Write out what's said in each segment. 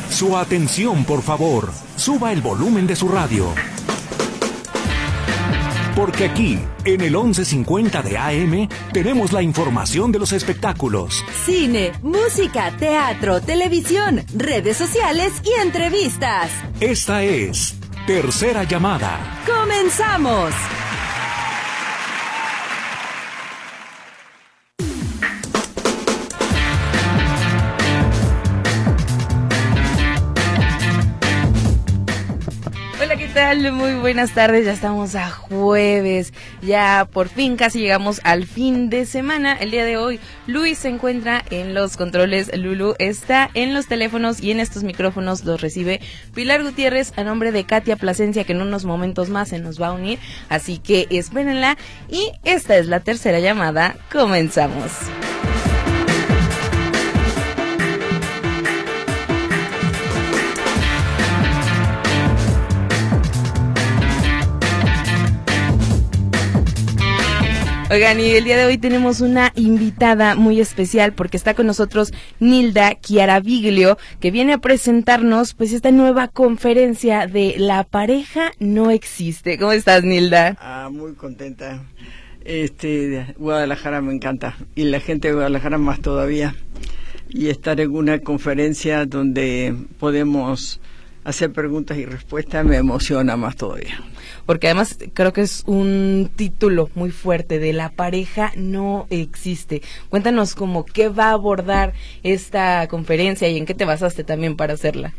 Su atención, por favor. Suba el volumen de su radio. Porque aquí, en el 1150 de AM, tenemos la información de los espectáculos. Cine, música, teatro, televisión, redes sociales y entrevistas. Esta es Tercera Llamada. ¡Comenzamos! Muy buenas tardes, ya estamos a jueves, ya por fin casi llegamos al fin de semana. El día de hoy Luis se encuentra en los controles, Lulu está en los teléfonos y en estos micrófonos los recibe Pilar Gutiérrez a nombre de Katia Plasencia, que en unos momentos más se nos va a unir, así que espérenla. Y esta es la tercera llamada, comenzamos. Oigan, y el día de hoy tenemos una invitada muy especial porque está con nosotros Nilda Chiaraviglio, que viene a presentarnos pues esta nueva conferencia de La pareja no existe. ¿Cómo estás, Nilda? Muy contenta. Guadalajara me encanta y la gente de Guadalajara más todavía. Y estar en una conferencia donde podemos hacer preguntas y respuestas me emociona más todavía. Porque además creo que es un título muy fuerte, de La pareja no existe. Cuéntanos como qué va a abordar esta conferencia y en qué te basaste también para hacerla.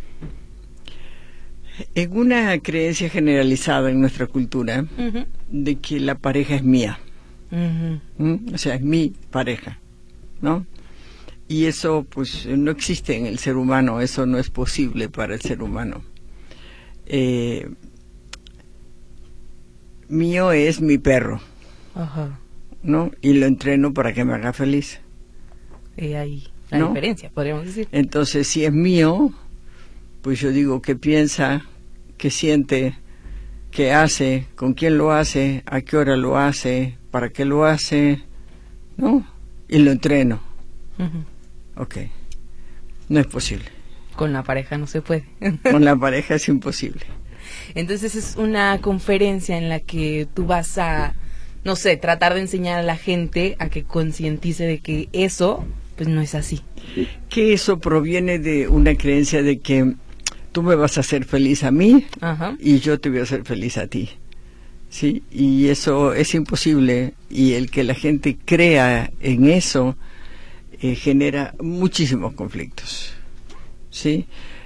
En una creencia generalizada en nuestra cultura de que la pareja es mía. O sea, es mi pareja, ¿no? Y eso pues no existe en el ser humano, eso no es posible para el ser humano. Mío es mi perro, ¿no? Y lo entreno para que me haga feliz. Ahí la diferencia, podríamos decir. Entonces, si es mío, pues yo digo qué piensa, qué siente, qué hace, con quién lo hace, a qué hora lo hace, para qué lo hace, ¿no? Y lo entreno. Ok. No es posible. Con la pareja no se puede. Con la pareja es imposible. Entonces es una conferencia en la que tú vas a, no sé, tratar de enseñar a la gente a que concientice de que eso, pues no es así. Que eso proviene de una creencia de que tú me vas a hacer feliz a mí y yo te voy a hacer feliz a ti. Sí, y eso es imposible, y el que la gente crea en eso genera muchísimos conflictos. Sí.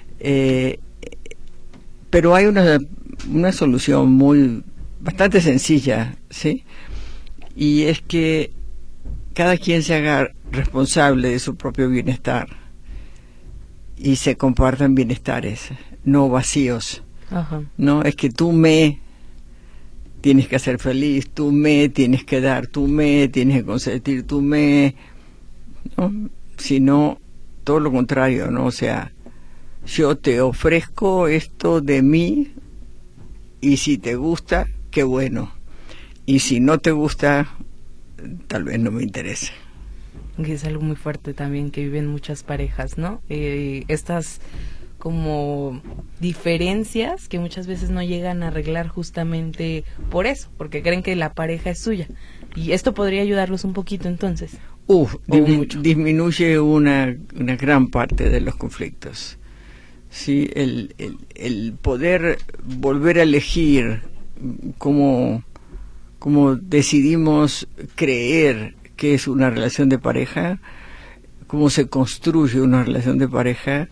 Pero hay una solución bastante sencilla, ¿sí? Y es que cada quien se haga responsable de su propio bienestar y se compartan bienestares, no vacíos. No, es que tú me tienes que hacer feliz, tú me tienes que dar, tú me tienes que consentir, tú me... ¿no? Sino todo lo contrario, ¿no? O sea, yo te ofrezco esto de mí y si te gusta, qué bueno. Y si no te gusta, tal vez no me interese. Que es algo muy fuerte también que viven muchas parejas, ¿no? Estas como diferencias que muchas veces no llegan a arreglar justamente por eso, porque creen que la pareja es suya. Y esto podría ayudarlos un poquito entonces. Disminuye una gran parte de los conflictos. Sí, el poder volver a elegir cómo decidimos creer que es una relación de pareja, cómo se construye una relación de pareja,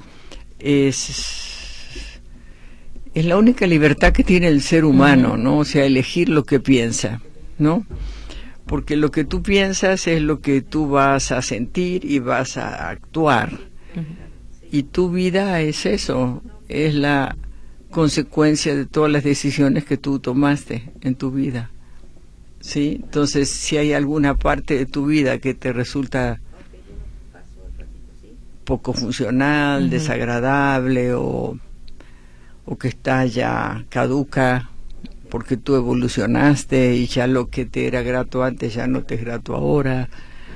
es la única libertad que tiene el ser humano, ¿no? O sea, elegir lo que piensa, ¿no? Porque lo que tú piensas es lo que tú vas a sentir y vas a actuar. Y tu vida es eso, es la consecuencia de todas las decisiones que tú tomaste en tu vida. ¿Sí? Entonces, si hay alguna parte de tu vida que te resulta poco funcional, desagradable o que está ya caduca porque tú evolucionaste y ya lo que te era grato antes ya no te es grato ahora,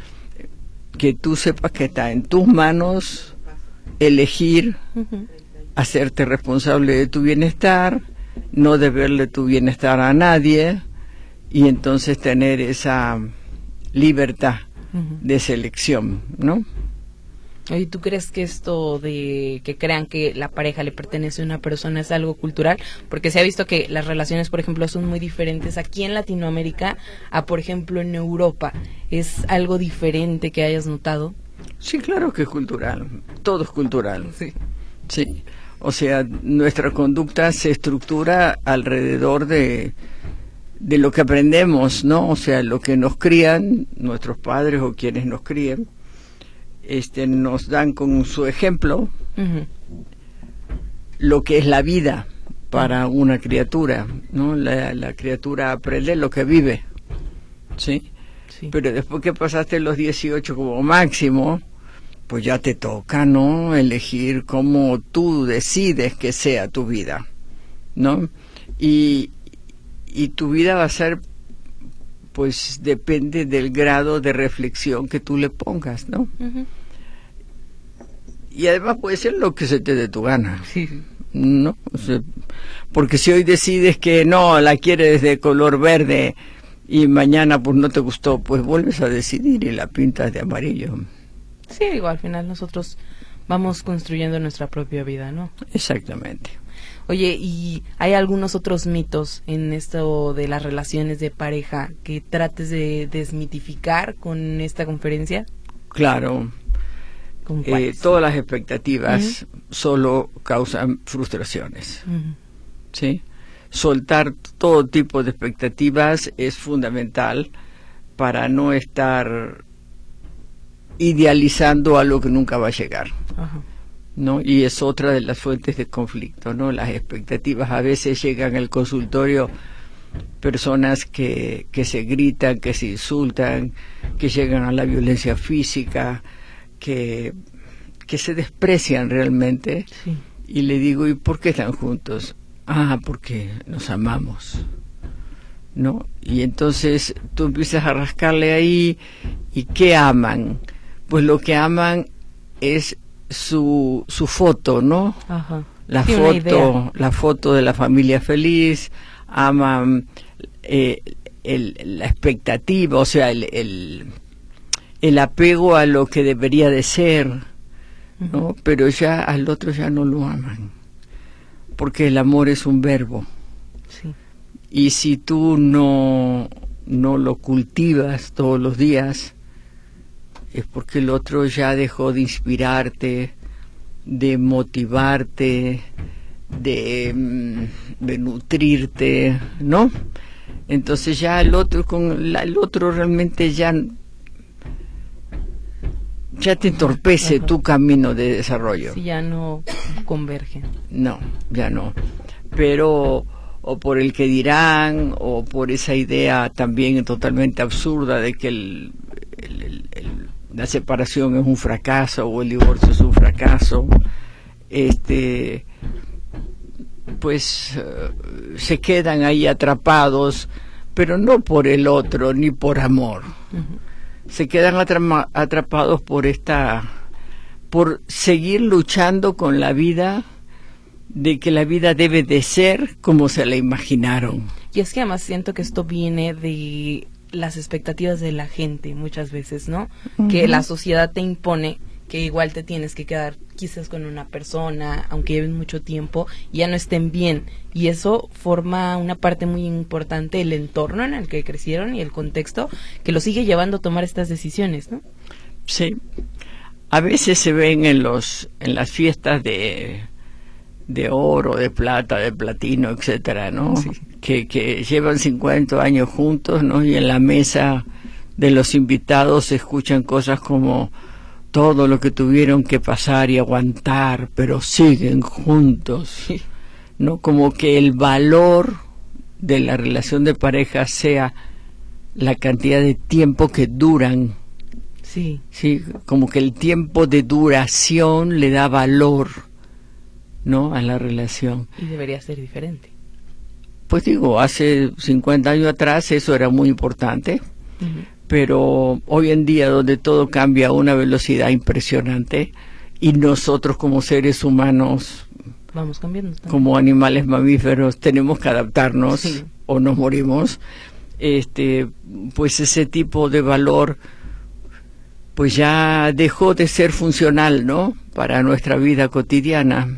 que tú sepas que está en tus manos elegir hacerte responsable de tu bienestar, no deberle tu bienestar a nadie, y entonces tener esa libertad de selección, ¿no? ¿Y tú crees que esto de que crean que la pareja le pertenece a una persona es algo cultural? Porque se ha visto que las relaciones, por ejemplo, son muy diferentes aquí en Latinoamérica a, por ejemplo, en Europa. ¿Es algo diferente que hayas notado? Sí, claro que es cultural. Todo es cultural. Sí. Sí. O sea, nuestra conducta se estructura alrededor de lo que aprendemos, ¿no? O sea, lo que nos crían nuestros padres o quienes nos crían, nos dan con su ejemplo lo que es la vida para una criatura, ¿no? La criatura aprende lo que vive, ¿sí? Sí. Pero después que pasaste los 18 como máximo, pues ya te toca, ¿no? Elegir cómo tú decides que sea tu vida, ¿no? Y tu vida va a ser, pues depende del grado de reflexión que tú le pongas, ¿no? Y además puede ser lo que se te dé tu gana, ¿no? O sea, porque si hoy decides que no, la quieres de color verde y mañana pues no te gustó, pues vuelves a decidir y la pintas de amarillo. Sí, digo, al final nosotros vamos construyendo nuestra propia vida, ¿no? Exactamente. Oye, ¿y hay algunos otros mitos en esto de las relaciones de pareja que trates de desmitificar con esta conferencia? Claro. Todas las expectativas solo causan frustraciones, ¿sí? Soltar todo tipo de expectativas es fundamental para no estar idealizando algo que nunca va a llegar. ¿No? Y es otra de las fuentes de conflicto, ¿no? Las expectativas. A veces llegan al consultorio personas que se gritan, que se insultan, que llegan a la violencia física, que se desprecian realmente. Sí. Y le digo, ¿y por qué están juntos? Ah, porque nos amamos, ¿no? Y entonces tú empiezas a rascarle ahí, ¿y qué aman? Pues lo que aman es su foto, ¿no? Ajá. La foto de la familia feliz, aman la expectativa, o sea, el apego a lo que debería de ser, ¿no? Pero ya al otro ya no lo aman, porque el amor es un verbo. Sí. Y si tú no lo cultivas todos los días, es porque el otro ya dejó de inspirarte, de motivarte, de nutrirte, ¿no? Entonces ya el otro realmente ya te entorpece tu camino de desarrollo. Si ya no convergen. No, ya no. Pero o por el que dirán, o por esa idea también totalmente absurda de que la separación es un fracaso o el divorcio es un fracaso, pues se quedan ahí atrapados, pero no por el otro ni por amor. Se quedan atrapados por seguir luchando con la vida, de que la vida debe de ser como se la imaginaron. Y es que además siento que esto viene de las expectativas de la gente muchas veces, ¿no? Que la sociedad te impone que igual te tienes que quedar quizás con una persona, aunque lleven mucho tiempo, y ya no estén bien. Y eso forma una parte muy importante, el entorno en el que crecieron y el contexto que lo sigue llevando a tomar estas decisiones, ¿no? Sí. A veces se ven en las fiestas de oro, de plata, de platino, etcétera, ¿no? Sí. Que llevan 50 años juntos, ¿no? Y en la mesa de los invitados se escuchan cosas como todo lo que tuvieron que pasar y aguantar, pero siguen juntos, sí, ¿no? Como que el valor de la relación de pareja sea la cantidad de tiempo que duran. Sí. Sí, como que el tiempo de duración le da valor, ¿no?, a la relación. Y debería ser diferente. Pues digo, hace 50 años atrás eso era muy importante, pero hoy en día, donde todo cambia a una velocidad impresionante y nosotros como seres humanos Vamos cambiando también. Como animales mamíferos tenemos que adaptarnos, sí, o nos morimos. Pues ese tipo de valor pues ya dejó de ser funcional, ¿no?, para nuestra vida cotidiana.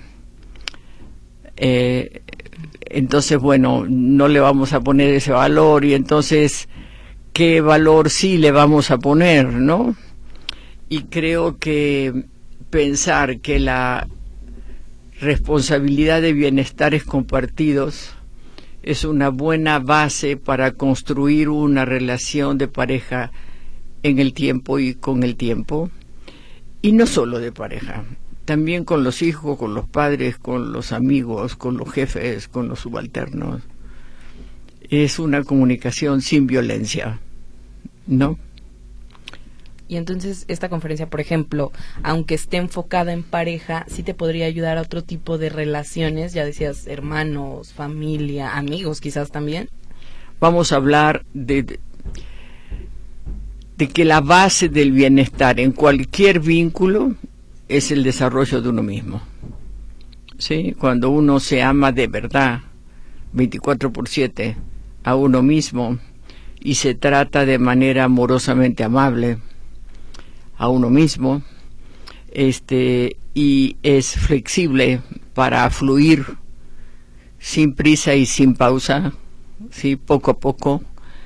Entonces, bueno, no le vamos a poner ese valor, y entonces, ¿qué valor sí le vamos a poner, no? Y creo que pensar que la responsabilidad de bienestares compartidos es una buena base para construir una relación de pareja en el tiempo y con el tiempo, y no solo de pareja, también con los hijos, con los padres, con los amigos, con los jefes, con los subalternos. Es una comunicación sin violencia, ¿no? Y entonces esta conferencia, por ejemplo, aunque esté enfocada en pareja, sí te podría ayudar a otro tipo de relaciones, ya decías hermanos, familia, amigos quizás también. Vamos a hablar de que la base del bienestar en cualquier vínculo es el desarrollo de uno mismo. ¿Sí? Cuando uno se ama de verdad, 24/7, a uno mismo, y se trata de manera amorosamente amable a uno mismo, y es flexible para fluir sin prisa y sin pausa, ¿sí?, poco a poco,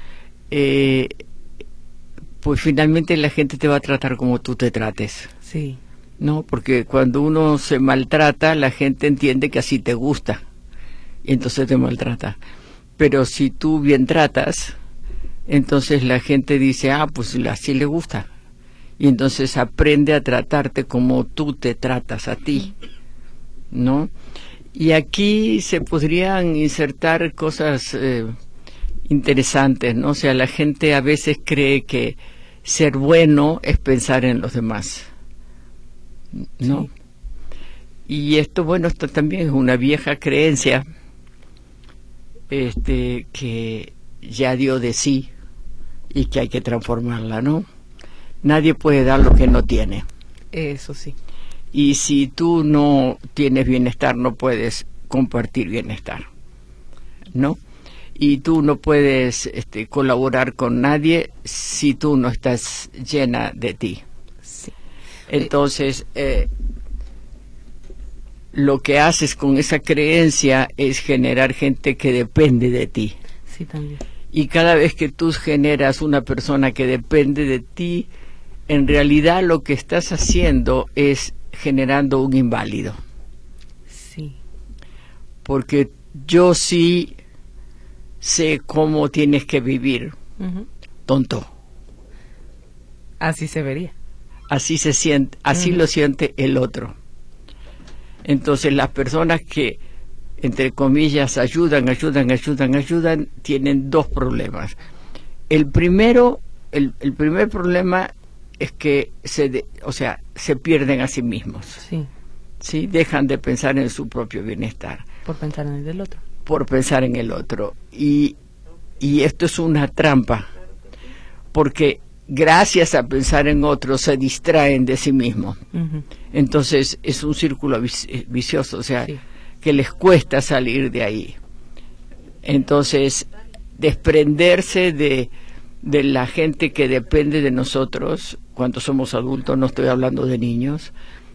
pues finalmente la gente te va a tratar como tú te trates. Sí. No, porque cuando uno se maltrata, la gente entiende que así te gusta, y entonces te maltrata. Pero si tú bien tratas, entonces la gente dice, pues así le gusta. Y entonces aprende a tratarte como tú te tratas a ti, ¿no? Y aquí se podrían insertar cosas interesantes, ¿no? O sea, la gente a veces cree que ser bueno es pensar en los demás, ¿no? Sí. Y esto también es una vieja creencia, que ya dio de sí y que hay que transformarla, ¿no? Nadie puede dar lo que no tiene. Eso sí. Y si tú no tienes bienestar, no puedes compartir bienestar, ¿no? Y tú no puedes colaborar con nadie si tú no estás llena de ti. Sí. Entonces, lo que haces con esa creencia es generar gente que depende de ti. Sí, también. Y cada vez que tú generas una persona que depende de ti, en realidad lo que estás haciendo es generando un inválido. Sí. Porque yo sí sé cómo tienes que vivir. Uh-huh. Tonto. Así se vería. Así se siente, así lo siente el otro. Entonces las personas que, entre comillas, ayudan, tienen dos problemas. El primer problema es que se pierden a sí mismos. Sí. ¿Sí? Dejan de pensar en su propio bienestar. Por pensar en el del otro. Por pensar en el otro. Y esto es una trampa, porque gracias a pensar en otros se distraen de sí mismos. Uh-huh. Entonces es un círculo vicioso, o sea, sí, que les cuesta salir de ahí. Entonces, desprenderse de la gente que depende de nosotros cuando somos adultos, no estoy hablando de niños,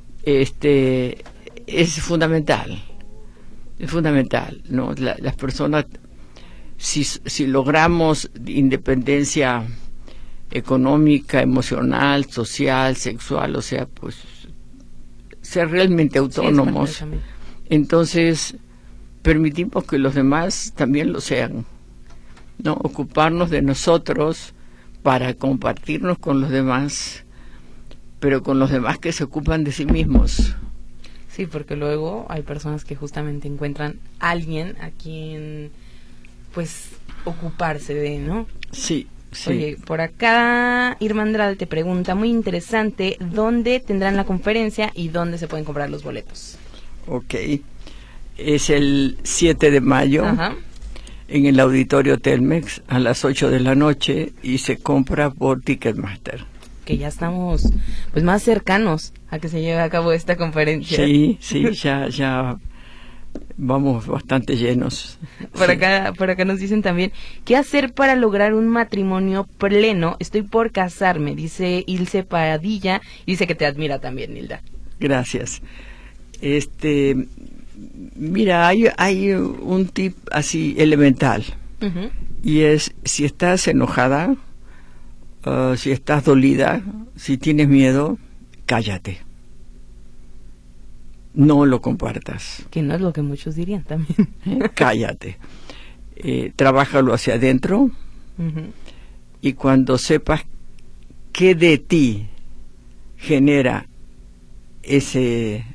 es fundamental. Es fundamental, ¿no? Las personas, si logramos independencia económica, emocional, social, sexual, o sea, pues ser realmente autónomos, sí, entonces permitimos que los demás también lo sean, ¿no? Ocuparnos de nosotros para compartirnos con los demás, pero con los demás que se ocupan de sí mismos. Sí, porque luego hay personas que justamente encuentran a alguien a quien, pues, ocuparse de, ¿no? Sí, sí. Oye, por acá Irma Andrade te pregunta, muy interesante, ¿dónde tendrán la conferencia y dónde se pueden comprar los boletos? Ok, es el 7 de mayo. Ajá. En el Auditorio Telmex a las 8 de la noche y se compra por Ticketmaster. Que ya estamos pues más cercanos a que se lleve a cabo esta conferencia. Sí, ya vamos bastante llenos. Por acá nos dicen también, ¿qué hacer para lograr un matrimonio pleno? Estoy por casarme, dice Ilse Padilla, y dice que te admira también, Nilda. Gracias. Mira, hay un tip así elemental, y es, si estás enojada, si estás dolida, si tienes miedo, cállate. No lo compartas. Que no es lo que muchos dirían también. Cállate. Trabájalo hacia adentro, y cuando sepas qué de ti genera esa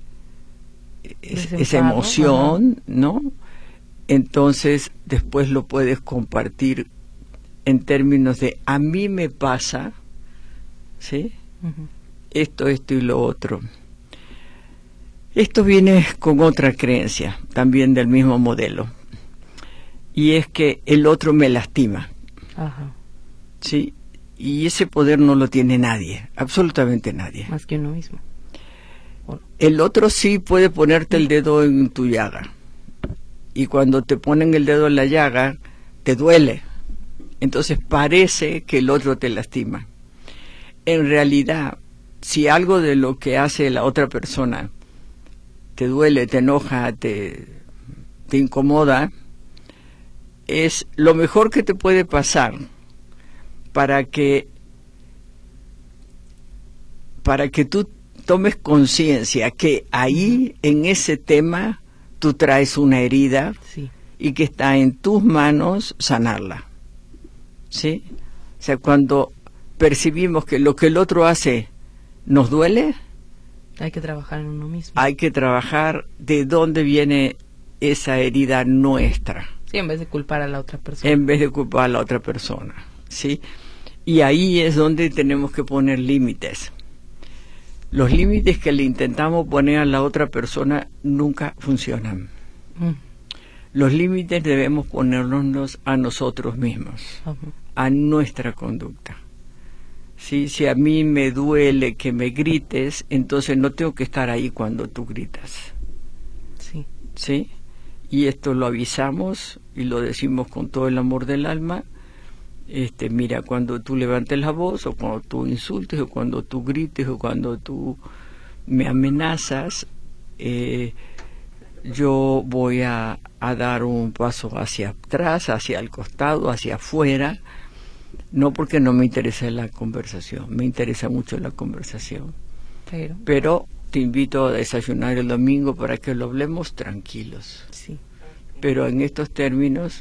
emoción, ¿no? Entonces después lo puedes compartir en términos de a mí me pasa, ¿sí? Esto y lo otro. Esto viene con otra creencia, también del mismo modelo, y es que el otro me lastima. ¿Sí? Y ese poder no lo tiene nadie, absolutamente nadie. Más que uno mismo. El otro sí puede ponerte el dedo en tu llaga, y cuando te ponen el dedo en la llaga, te duele. Entonces parece que el otro te lastima. En realidad, si algo de lo que hace la otra persona te duele, te enoja, te incomoda, es lo mejor que te puede pasar para que tú tomes conciencia que ahí, en ese tema, tú traes una herida, sí, y que está en tus manos sanarla. ¿Sí? O sea, cuando percibimos que lo que el otro hace nos duele, hay que trabajar en uno mismo. Hay que trabajar de dónde viene esa herida nuestra. Sí, en vez de culpar a la otra persona. En vez de culpar a la otra persona, ¿sí? Y ahí es donde tenemos que poner límites. Los límites que le intentamos poner a la otra persona nunca funcionan. Los límites debemos ponernos a nosotros mismos, a nuestra conducta. ¿Sí? Si a mí me duele que me grites, entonces no tengo que estar ahí cuando tú gritas. Sí. ¿Sí? Y esto lo avisamos y lo decimos con todo el amor del alma. Mira, cuando tú levantes la voz, o cuando tú insultes, o cuando tú grites, o cuando tú me amenazas, yo voy a dar un paso hacia atrás, hacia el costado, hacia afuera, no porque no me interese la conversación, me interesa mucho la conversación, pero te invito a desayunar el domingo para que lo hablemos tranquilos. Sí. Pero en estos términos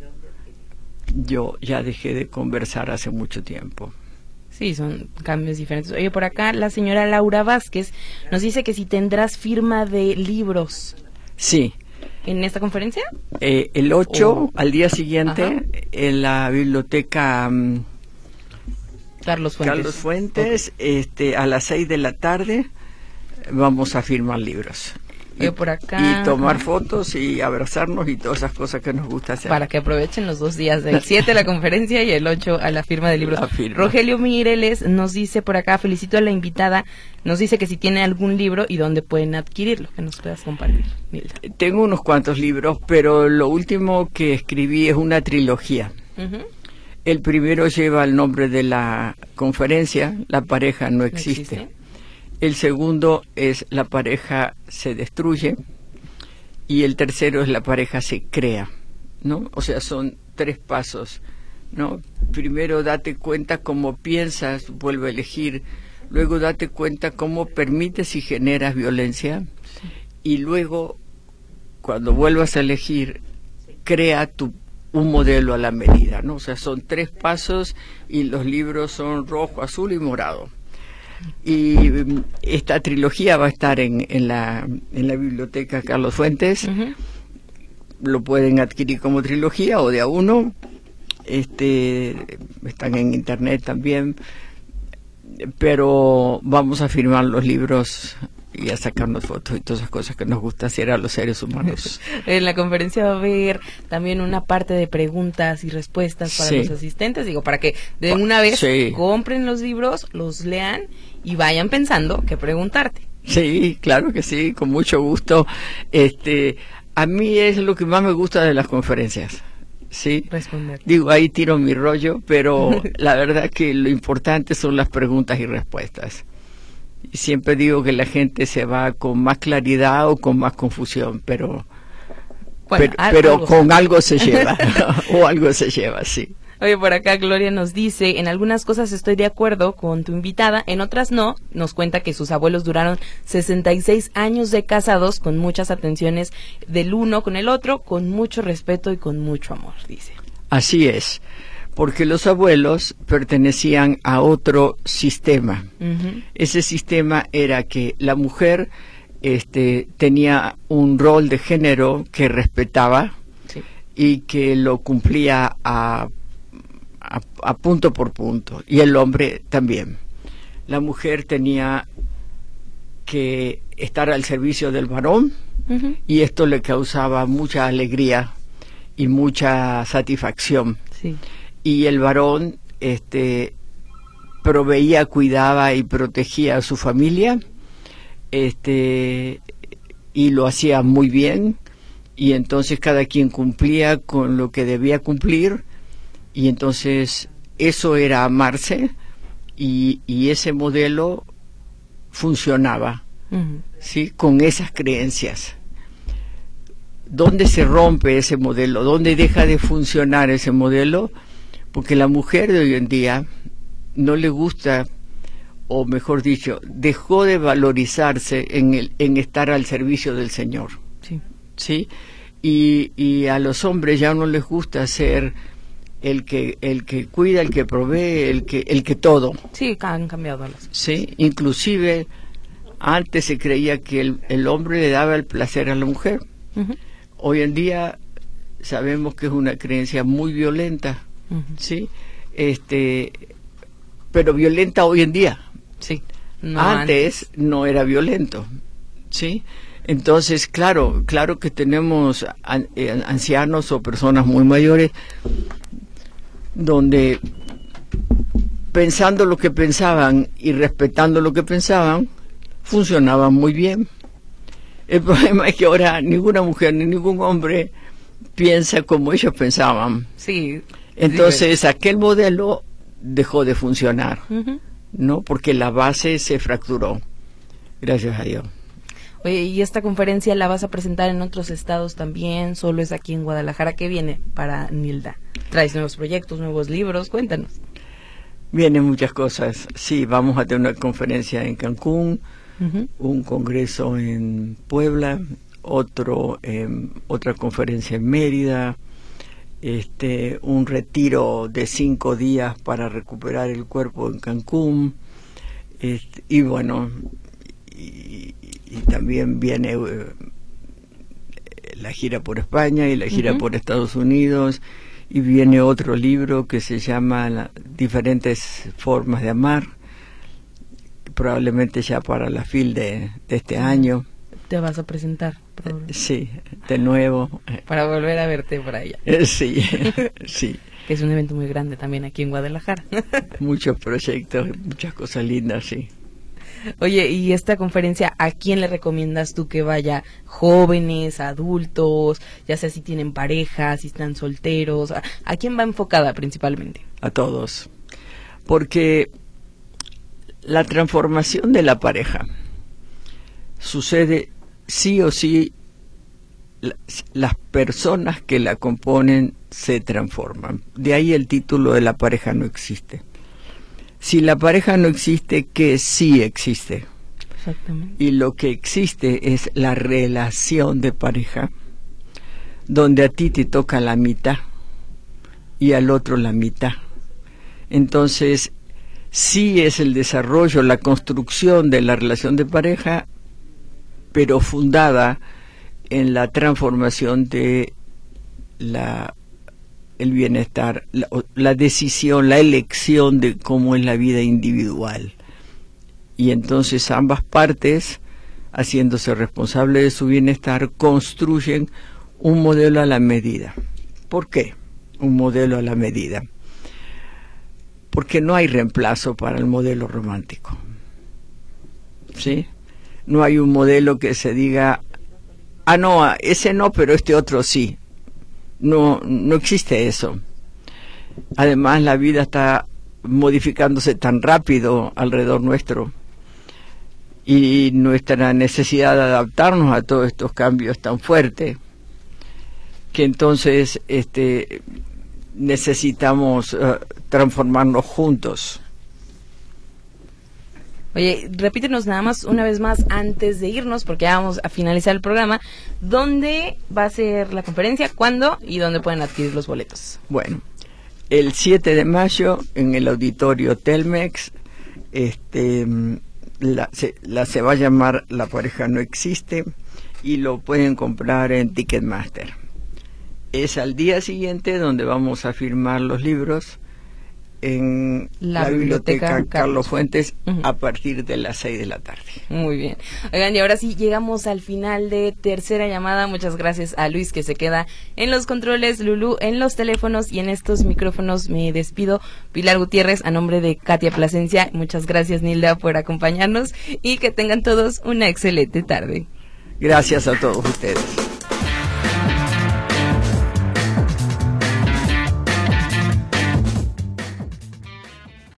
yo ya dejé de conversar hace mucho tiempo. Sí, son cambios diferentes. Oye, por acá la señora Laura Vázquez nos dice que si tendrás firma de libros. Sí. ¿En esta conferencia? El 8, al día siguiente, en la biblioteca Carlos Fuentes. A las 6 de la tarde vamos a firmar libros. Por acá, y tomar fotos y abrazarnos y todas esas cosas que nos gusta hacer. Para que aprovechen los 2 días, del 7 a la conferencia y el 8 a la firma de libros. Rogelio Mireles nos dice por acá, felicito a la invitada, nos dice que si tiene algún libro y dónde pueden adquirirlo, que nos puedas compartir, Nilda. Tengo unos cuantos libros, pero lo último que escribí es una trilogía. El primero lleva el nombre de la conferencia, La pareja no existe. El segundo es La pareja se destruye, y el tercero es La pareja se crea, ¿no? O sea, son 3 pasos, ¿no? Primero date cuenta cómo piensas, vuelve a elegir. Luego date cuenta cómo permites y generas violencia. Y luego, cuando vuelvas a elegir, crea un modelo a la medida, ¿no? O sea, son 3 pasos, y los libros son rojo, azul y morado. Y esta trilogía va a estar en la biblioteca Carlos Fuentes. Lo pueden adquirir como trilogía o de a uno. Están en internet también, pero vamos a firmar los libros y a sacarnos fotos y todas esas cosas que nos gusta hacer a los seres humanos. En la conferencia va a haber también una parte de preguntas y respuestas para los asistentes, para que de una vez compren los libros, los lean y vayan pensando qué preguntarte. Sí, claro que sí, con mucho gusto. A mí es lo que más me gusta de las conferencias, ¿sí? Responder. Digo, ahí tiro mi rollo, pero la verdad que lo importante son las preguntas y respuestas. Y siempre digo que la gente se va con más claridad o con más confusión, pero Bueno, pero con algo se lleva, o algo se lleva, sí. Oye, por acá Gloria nos dice, en algunas cosas estoy de acuerdo con tu invitada, en otras no. Nos cuenta que sus abuelos duraron 66 años de casados, con muchas atenciones del uno con el otro, con mucho respeto y con mucho amor, dice. Así es, porque los abuelos pertenecían a otro sistema. Uh-huh. Ese sistema era que la mujer tenía un rol de género que respetaba, Sí. y que lo cumplía a punto por punto, y el hombre también. La mujer tenía que estar al servicio del varón, Uh-huh. y esto le causaba mucha alegría y mucha satisfacción. Sí. Y el varón proveía, cuidaba y protegía a su familia, y lo hacía muy bien, y entonces cada quien cumplía con lo que debía cumplir, y entonces eso era amarse, y ese modelo funcionaba, Uh-huh. ¿sí? Con esas creencias. ¿Dónde se rompe ese modelo? ¿Dónde deja de funcionar ese modelo? Porque la mujer de hoy en día no le gusta, o mejor dicho, dejó de valorizarse en estar al servicio del Señor, Sí. ¿sí? Y a los hombres ya no les gusta ser el que cuida, el que provee, el que todo, Sí, han cambiado las cosas. ¿sí? Inclusive antes se creía que el hombre le daba el placer a la mujer. Uh-huh. Hoy en día sabemos que es una creencia muy violenta, Uh-huh. ¿sí? Pero violenta hoy en día. Sí. No Antes no era violento, ¿sí? Entonces, claro que tenemos ancianos o personas muy mayores donde, pensando lo que pensaban y respetando lo que pensaban, funcionaban muy bien. El problema es que ahora ninguna mujer ni ningún hombre piensa como ellos pensaban. Sí. Entonces aquel modelo dejó de funcionar, Uh-huh. ¿no? Porque la base se fracturó. Gracias a Dios. Oye, ¿y esta conferencia la vas a presentar en otros estados también? ¿Solo es aquí en Guadalajara? ¿Qué viene para Nilda? ¿Traes nuevos proyectos, nuevos libros? Cuéntanos. Vienen muchas cosas. Sí, vamos a tener una conferencia en Cancún, Uh-huh. un congreso en Puebla, otra conferencia en Mérida, un retiro de 5 días para recuperar el cuerpo en Cancún, y bueno, y también viene la gira por España y la gira Uh-huh. por Estados Unidos, y viene otro libro que se llama Diferentes formas de amar, probablemente ya para la FIL de este año. Te vas a presentar. Sí, de nuevo. Para volver a verte por allá. Sí, sí. Que es un evento muy grande también aquí en Guadalajara. Muchos proyectos, muchas cosas lindas, sí. Oye, ¿y esta conferencia a quién le recomiendas tú que vaya? ¿Jóvenes, adultos, ya sea si tienen pareja, si están solteros? ¿A quién va enfocada principalmente? A todos. Porque la transformación de la pareja sucede sí o sí. Las personas que la componen se transforman. De ahí el título de La pareja no existe. Si la pareja no existe, ¿qué sí existe? Exactamente. Y lo que existe es la relación de pareja, donde a ti te toca la mitad y al otro la mitad. Entonces, sí es el desarrollo, la construcción de la relación de pareja, pero fundada en la transformación de el bienestar, la decisión, la elección de cómo es la vida individual. Y entonces ambas partes, haciéndose responsables de su bienestar, construyen un modelo a la medida. ¿Por qué un modelo a la medida? Porque no hay reemplazo para el modelo romántico, ¿sí? No hay un modelo que se diga no, ese no, pero este otro sí. No existe eso. Además, la vida está modificándose tan rápido alrededor nuestro, y nuestra necesidad de adaptarnos a todos estos cambios tan fuerte, que entonces necesitamos transformarnos juntos. Oye, repítenos nada más una vez más antes de irnos, porque ya vamos a finalizar el programa. ¿Dónde va a ser la conferencia? ¿Cuándo? ¿Y dónde pueden adquirir los boletos? Bueno, el 7 de mayo en el auditorio Telmex, se va a llamar La pareja no existe, y lo pueden comprar en Ticketmaster. Es al día siguiente donde vamos a firmar los libros en la biblioteca Carlos Fuentes, a partir de las 6 de la tarde. Muy bien. Oigan, y ahora sí llegamos al final de Tercera Llamada. Muchas gracias a Luis, que se queda en los controles, Lulú en los teléfonos, y en estos micrófonos me despido. Pilar Gutiérrez, a nombre de Katia Plasencia. Muchas gracias, Nilda, por acompañarnos, y que tengan todos una excelente tarde. Gracias a todos ustedes.